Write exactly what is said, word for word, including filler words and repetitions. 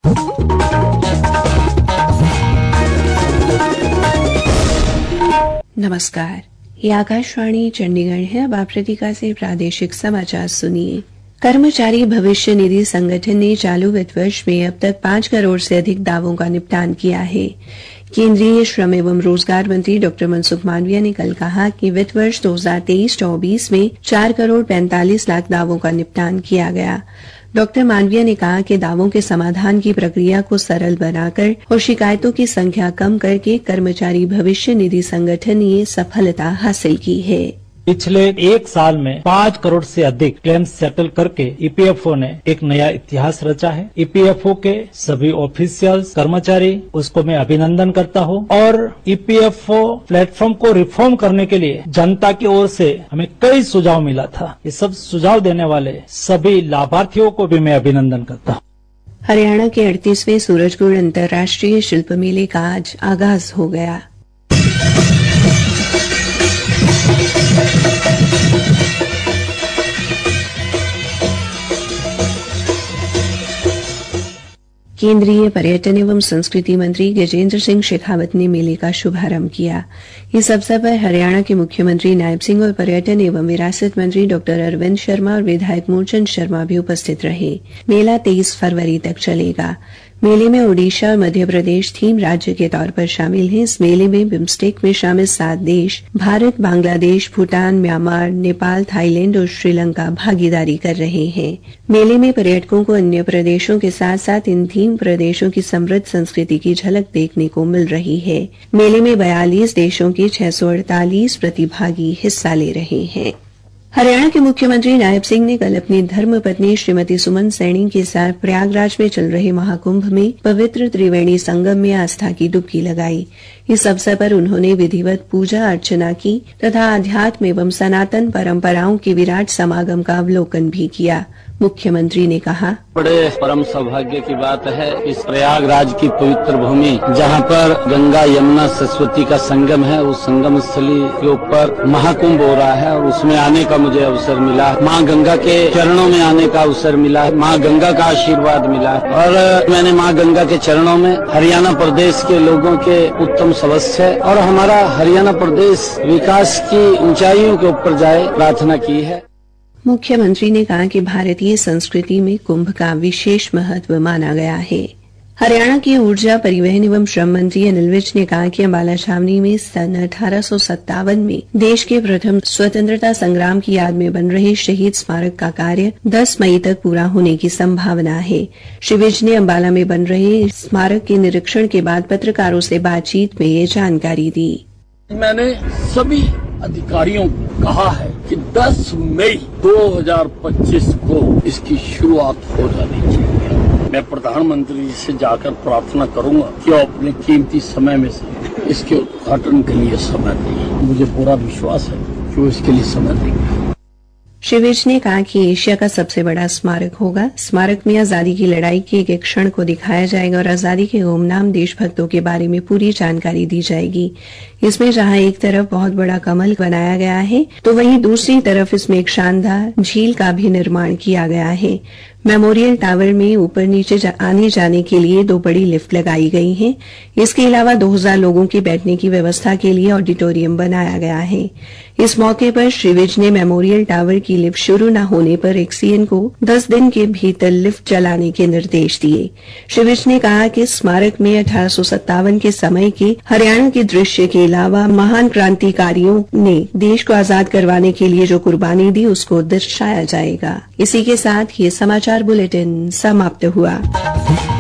नमस्कार, ये आकाशवाणी चंडीगढ़ है। अब आप प्रतिका से प्रादेशिक समाचार सुनिए। कर्मचारी भविष्य निधि संगठन ने चालू वित्त वर्ष में अब तक पांच करोड़ से अधिक दावों का निपटान किया है। केंद्रीय श्रम एवं रोजगार मंत्री डॉक्टर मनसुख मांडविया ने कल कहा कि वित्त वर्ष दो हज़ार तेईस चौबीस में चार करोड़ पैंतालीस लाख दावों का निपटान किया गया। डॉक्टर मांडविया ने कहा कि दावों के समाधान की प्रक्रिया को सरल बनाकर और शिकायतों की संख्या कम करके कर्मचारी भविष्य निधि संगठन ने ये सफलता हासिल की है। पिछले एक साल में पाँच करोड़ से अधिक क्लेम सेटल करके ईपीएफओ ने एक नया इतिहास रचा है। ईपीएफओ के सभी ऑफिशियल्स, कर्मचारी, उसको मैं अभिनंदन करता हूँ। और ईपीएफओ प्लेटफॉर्म को रिफॉर्म करने के लिए जनता की ओर से हमें कई सुझाव मिला था। ये सब सुझाव देने वाले सभी लाभार्थियों को भी मैं अभिनंदन करता हूँ। हरियाणा के अड़तीसवें सूरजकुंड अंतर्राष्ट्रीय शिल्प मेले का आज आगाज हो गया। केंद्रीय पर्यटन एवं संस्कृति मंत्री गजेंद्र सिंह शेखावत ने मेले का शुभारंभ किया। इस अवसर पर हरियाणा के मुख्यमंत्री नायब सिंह और पर्यटन एवं विरासत मंत्री डॉक्टर अरविंद शर्मा और विधायक मूलचंद शर्मा भी उपस्थित रहे। मेला तेईस फरवरी तक चलेगा। मेले में ओडिशा और मध्य प्रदेश थीम राज्य के तौर पर शामिल हैं। इस मेले में बिम्स्टेक में शामिल सात देश भारत, बांग्लादेश, भूटान, म्यांमार, नेपाल, थाईलैंड और श्रीलंका भागीदारी कर रहे हैं। मेले में पर्यटकों को अन्य प्रदेशों के साथ साथ इन थीम प्रदेशों की समृद्ध संस्कृति की झलक देखने को मिल रही है। मेले में बयालीस देशों के छह सौ अड़तालीस प्रतिभागी हिस्सा ले रहे हैं। हरियाणा के मुख्यमंत्री नायब सिंह ने कल अपनी धर्मपत्नी श्रीमती सुमन सैनी के साथ प्रयागराज में चल रहे महाकुंभ में पवित्र त्रिवेणी संगम में आस्था की डुबकी लगाई। इस अवसर पर उन्होंने विधिवत पूजा अर्चना की तथा आध्यात्म एवं सनातन परंपराओं के विराट समागम का अवलोकन भी किया। मुख्यमंत्री ने कहा, बड़े परम सौभाग्य की बात है इस प्रयागराज की पवित्र भूमि जहां पर गंगा, यमुना, सरस्वती का संगम है, उस संगम स्थली के ऊपर महाकुंभ हो रहा है और उसमें आने का मुझे अवसर मिला। माँ गंगा के चरणों में आने का अवसर मिला, माँ गंगा का आशीर्वाद मिला और मैंने माँ गंगा के चरणों में हरियाणा प्रदेश के लोगों के उत्तम सदस्य और हमारा हरियाणा प्रदेश विकास की ऊंचाइयों के ऊपर जाए प्रार्थना की है। मुख्यमंत्री ने कहा कि भारतीय संस्कृति में कुंभ का विशेष महत्व माना गया है। हरियाणा के ऊर्जा, परिवहन एवं श्रम मंत्री अनिल विज ने कहा कि अम्बाला छावनी में सन अठारह सौ सत्तावन में देश के प्रथम स्वतंत्रता संग्राम की याद में बन रहे शहीद स्मारक का कार्य दस मई तक पूरा होने की संभावना है। श्री विज ने अम्बाला में बन रहे स्मारक के निरीक्षण के बाद पत्रकारों से बातचीत में ये जानकारी दी। मैंने सभी अधिकारियों को कहा है कि दस मई दो हज़ार पच्चीस को इसकी शुरुआत हो जानी चाहिए। मैं प्रधानमंत्री जी से जाकर प्रार्थना करूंगा कि वो अपने कीमती समय में से इसके उद्घाटन के लिए समय दें। मुझे पूरा विश्वास है कि वो इसके लिए समय देंगे। श्री विज ने कहा कि एशिया का सबसे बड़ा स्मारक होगा। स्मारक में आजादी की लड़ाई के एक एक क्षण को दिखाया जाएगा और आजादी के गुमनाम देशभक्तों के बारे में पूरी जानकारी दी जाएगी। इसमें जहां एक तरफ बहुत बड़ा कमल बनाया गया है तो वहीं दूसरी तरफ इसमें एक शानदार झील का भी निर्माण किया गया है। मेमोरियल टावर में ऊपर नीचे जा, आने जाने के लिए दो बड़ी लिफ्ट लगाई गई हैं। इसके अलावा दो हज़ार लोगों की बैठने की व्यवस्था के लिए ऑडिटोरियम बनाया गया है। इस मौके पर श्री विज ने मेमोरियल टावर की लिफ्ट शुरू न होने पर एक्सीएन को दस दिन के भीतर लिफ्ट चलाने के निर्देश दिए। श्री विज ने कहा कि स्मारक में अठारह सौ सत्तावन के समय के हरियाणा के दृश्य के अलावा महान क्रांतिकारियों ने देश को आजाद करवाने के लिए जो कुर्बानी दी उसको दर्शाया जाएगा। इसी के साथ ये समाचार बुलेटिन समाप्त हुआ।